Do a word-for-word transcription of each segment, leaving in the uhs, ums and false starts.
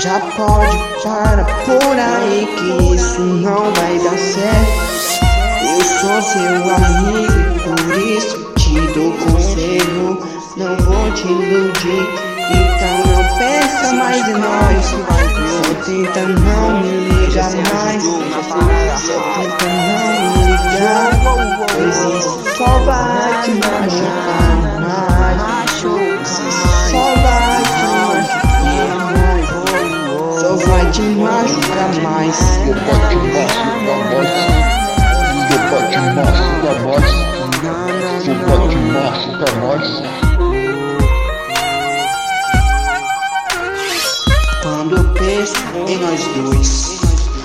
Já pode parar por aí que isso não vai dar certo. Eu sou seu amigo, por isso te dou conselho. Não vou te iludir, então não pensa mais em nós. Só tenta não me ligar mais. Só tenta não me ligar, pois isso só vai te machucar mais. Isso só vai te machucar mais. Só vai te machucar mais. Sopa de macho pra nós. Sopa de macho pra nós. Quando eu penso em nós dois,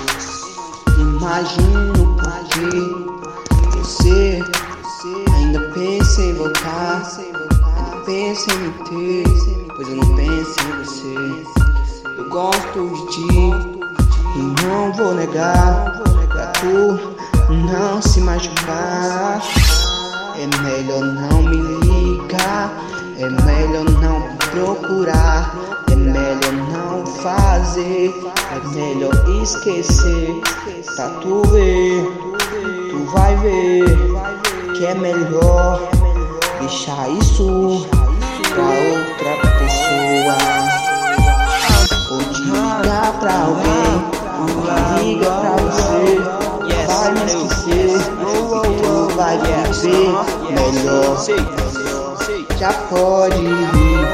imagino porque você ainda pensa em voltar, ainda pensa em me ter, pois eu não penso em você. Eu gosto de ti e não vou negar, pra tu não se machucar. É melhor não me ligar, é melhor não procurar, é melhor não fazer, é melhor esquecer. Pra tu ver, tu vai ver que é melhor deixar isso pra outra pessoa. Ou te ligar pra alguém, ou liga pra você, vai me esquecer e tu vai viver melhor. Já pode ir,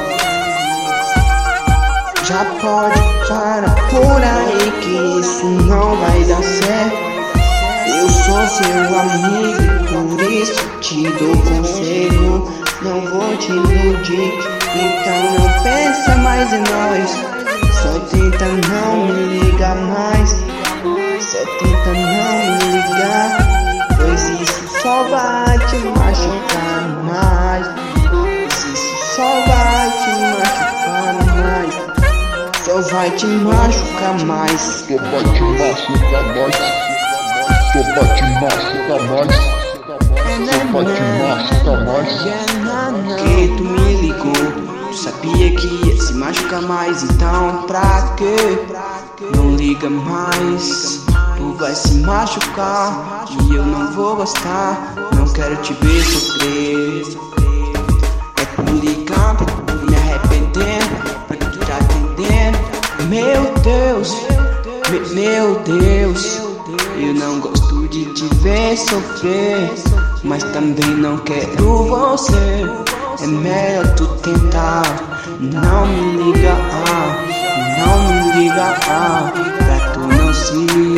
já pode parar por aí que isso não vai dar certo. Eu sou seu amigo, por isso te dou conselho. Não vou te iludir, então não pensa mais em nós. Só tenta não me ligar mais. Só tenta não me ligar, pois isso só vai te machucar mais. Pois isso só vai te machucar mais. Só vai te machucar mais. Sopa de macho pra nós. Sopa de macho pra nós. Sopa de macho pra nós. Que tu me ligou, tu sabia que ia se machucar mais. Então pra quê? Não liga mais. Tu vai se machucar e eu não vou gostar. Não quero te ver sofrer. É por ligar, por me arrependendo, pra que tu tá entendendo. Meu Deus, me, meu Deus, eu não gosto de te ver sofrer, mas também não quero você. É melhor tu tentar, não me liga, ah, não me liga, ah, pra tu não se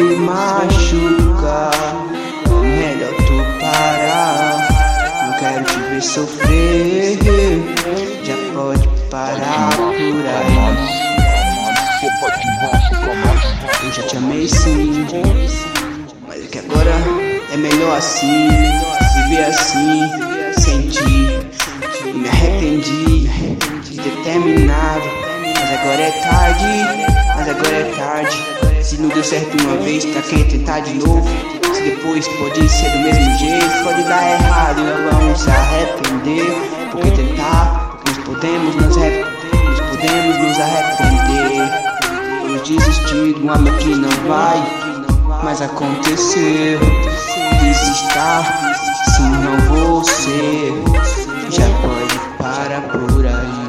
machucar. É melhor tu parar, não quero te ver sofrer. Já pode parar por aí. Sopa de macho pra nós. Eu já te amei sim, mas é que agora é melhor assim, viver assim, sem ti. Eu me arrependi de ter terminado, mas agora é tarde, mas agora é tarde. Se não deu certo uma vez, pra que tentar de novo? Se depois pode ser do mesmo jeito, pode dar errado e nós vamos se arrepender. Porque tentar, porque nós podemos nos arrepender, nós podemos nos arrepender. Eu desisti de um amor que não vai mais acontecer. Desistar, se não você já pode parar por aí.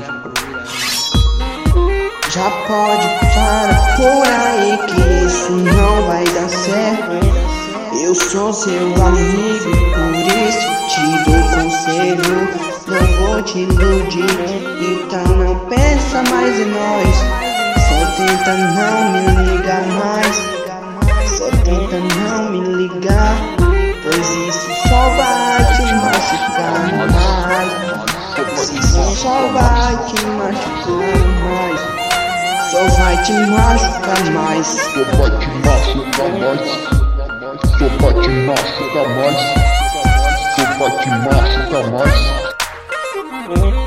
Já pode parar por aí que isso não vai dar certo. Eu sou seu amigo, por isso te dou conselho. Não vou te iludir, então não pensa mais em nós. Só tenta não me ligar mais. Só tenta não me ligar, pois isso só vai te machucar mais. Isso só vai te machucar mais. Só vai te machucar mais. Sopa de macho pra nós. Sopa de macho pra nós. Sopa de macho pra nós.